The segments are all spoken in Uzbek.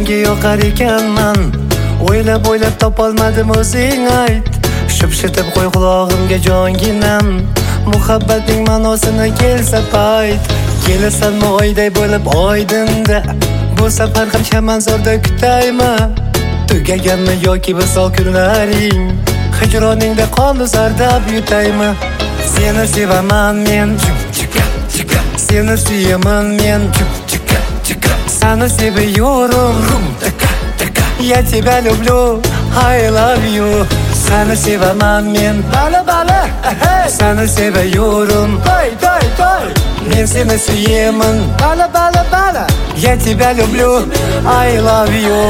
kimga yoqar ekanman. O'ylab topolmadim, o'zing ayt. Shipshitib qo'y qulog'imga jonginam. Muhabbatning ma'nosini kelsa payt. Kelasanmi oyday bo'lib oydinda. Bu safar ham chamanzorda kutaymi? Tugaganmi yoki visol kunlaring? Hijroningda qonli zardab yutaymi? Seni sevaman men, seni suyaman men, seni seviyorum, я тебя люблю, I love you. Seni sevaman men, bala, seni seviyorum, men seni suyaman, bala, я тебя люблю, I love you.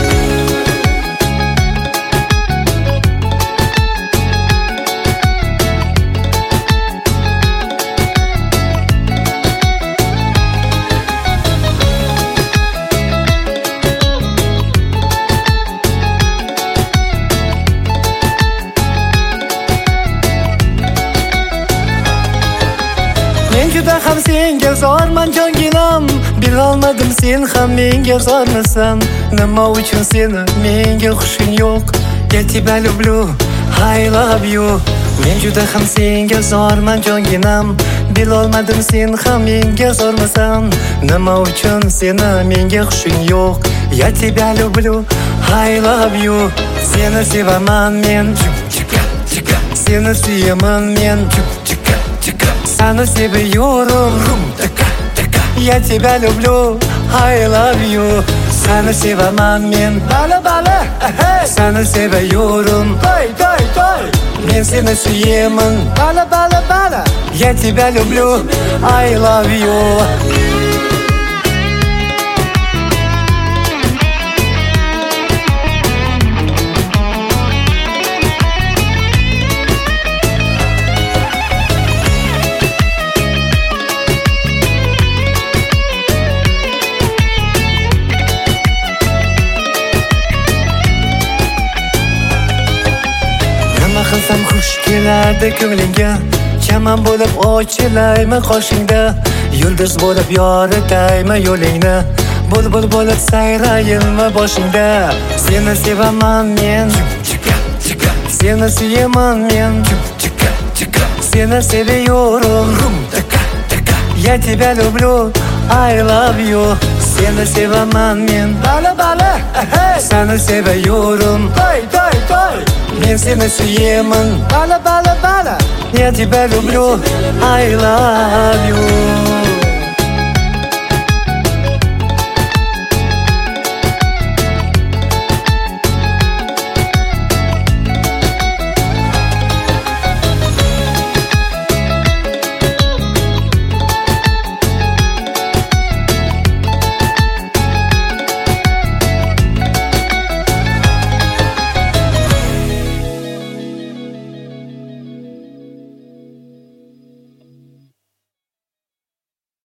Men juda ham senga zorman jonginam. Bilolmadim sen ham menga zormisan. Nima uchun seni menga xushing yo'q? Я тебя люблю, I love you. Men juda ham senga zorman jonginam. Bilolmadim sen ham menga zormisan. Nima uchun seni menga xushing yo'q? Я тебя люблю, I love you. Seni sevaman men, seni suyaman men, seni seviyorum, я тебя люблю, I love you. Seni sevaman men, bala, seni seviyorum, men seni suyaman, bala, я тебя люблю, I love you. Qilsam xush keladi ko'nglingga, chaman bo'lib ochilaymi qoshingda, yulduz bo'lib yoritaymi yo'lingni, bulbul bo'lib sayrayinmi boshingda. Seni sevaman men, seni suyaman men, seni seviyorum, я тебя люблю, I love you. Seni sevaman men, bala, seni seviyorum, men seni suyaman, bala, я тебя люблю, I love you.